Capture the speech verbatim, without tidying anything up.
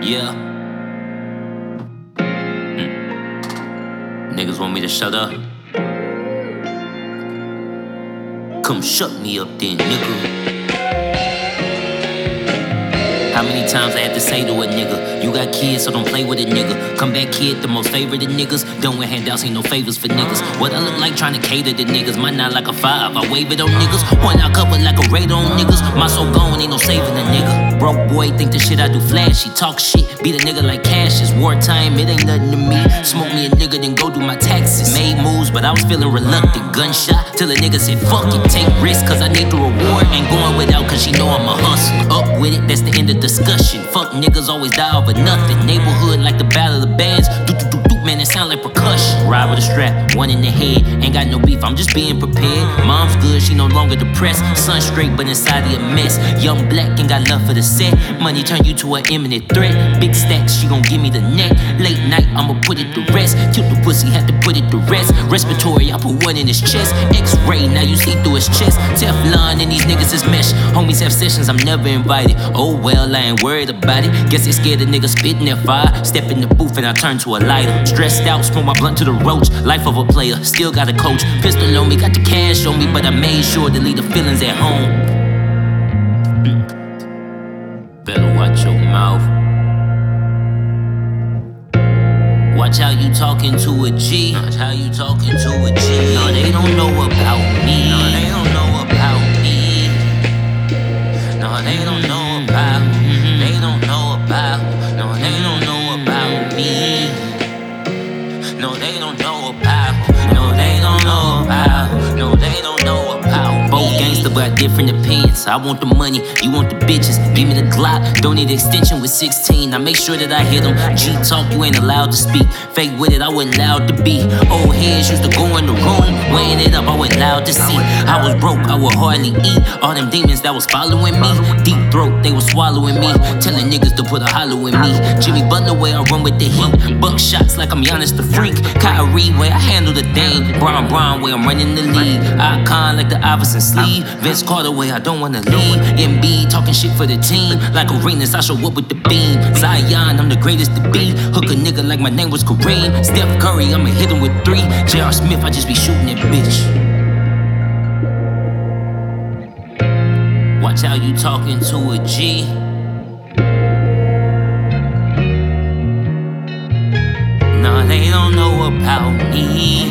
Yeah. Mm. Niggas want me to shut up. Come shut me up then, nigga. How many times I had to say to a nigga, you got kids, so don't play with a nigga. Come back, kid, the most favorite of niggas. Don't wear handouts, ain't no favors for niggas. What I look like trying to cater to niggas. Mine not like a five, I wave it on niggas. One I cover like a radar on niggas. My soul gone, ain't no saving a nigga. Broke boy, think the shit I do flashy. Talk shit, beat a nigga like cash. It's wartime, it ain't nothing to me. Smoke me a nigga, then go do my taxes. Made moves, but I was feeling reluctant. Gunshot, till a nigga said fuck it. Take risks, cause I need the reward. Ain't going without, cause she know I'm a hustler. Up with it, that's the end of discussion. Fuck niggas always die over nothing. Neighborhood like the battle of the bands. Do do do do, man, it sound like percussion. Ride with a strap, one in the head. Ain't got no beef, I'm just being prepared. Mom's good, she no longer depressed. Son straight, but inside he a mess. Young black ain't got love for the set. Money turn you to an imminent threat. Big stacks, she gon' give me the neck. Late night, I'ma put it to rest. Kill the pussy, had to put it to rest. Respiratory, I put one in his chest. X-ray, now you see through his chest. Teflon and these niggas is mesh. Homies have sessions, I'm never invited. Oh well, I ain't worried about it. Guess they scared the nigga spitting their fire. Step in the booth and I turn to a lighter. Stressed out, smoke my blunt to the roach. Life of a player, still got a coach. Pistol on me, got the cash on me, but I made sure to leave the feelings at home. Better watch your mouth. Watch how you talking to a G. Watch how you talking to a G. No, they don't know about me. No, they don't know about me. No, they don't know about. They don't know about. No, they don't know about me. No, they don't know about. No, they don't know about. No, they don't know about. Both gangsta, but different opinions. I want the money, you want the bitches. Give me the Glock, don't need extension with sixteen. I make sure that I hit them. G-talk, you ain't allowed to speak. Fake with it, I wasn't allowed to be. Old heads used to go in the room, weighing it up, I wasn't allowed to see. I was broke, I would hardly eat. All them demons that was following me, deep throat, they was swallowing me. Telling niggas to put a hollow in me. Jimmy Butler way I run with the heat. Buck shots like I'm Giannis the freak. Kyrie way I handle the thing. Bron Bron way I'm running the league. Icon like the Iverson sleeve. Vince Carter way I don't wanna leave. M B talking shit for the team. Like arenas, I show up with the beam. Zion, I'm the greatest to be. Hook a nigga like my name was Kareem. Steph Curry, I'ma hit him with three. J R Smith, I just be shooting that bitch. Watch how you talking to a G. Nah, they don't know about me.